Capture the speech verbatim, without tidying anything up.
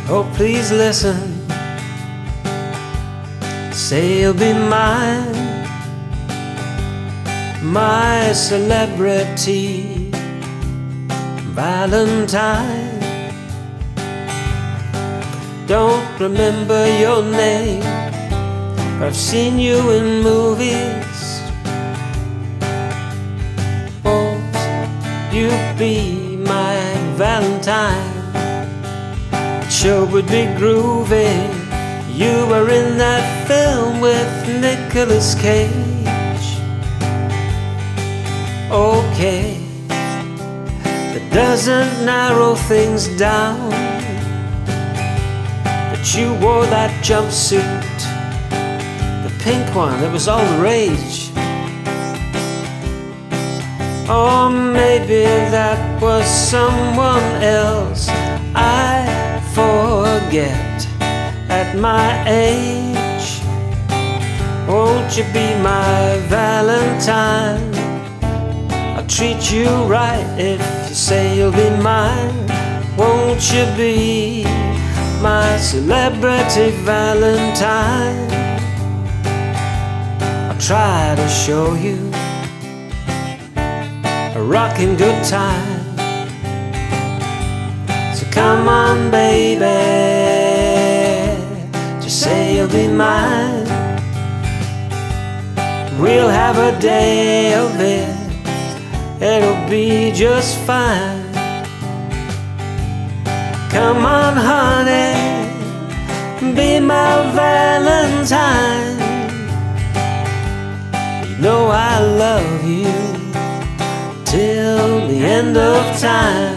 Oh, please listen. Say you'll be mine, my celebrity Valentine. Don't remember your name, but I've seen you in movies. Won't you be my Valentine? It sure would be groovy. You were in that film with Nicolas Cage. Okay, that doesn't narrow things down, but you wore that jumpsuit, the pink one that was all the rage. Or maybe that was someone else. I forget. At my age, won't you be my Valentine? I'll treat you right if you say you'll be mine. Won't you be my celebrity Valentine? I'll try to show you a rocking good time. So come on, baby, say you'll be mine. We'll have a day of it, it'll be just fine. Come on, honey, be my Valentine. You know I love you till the end of time.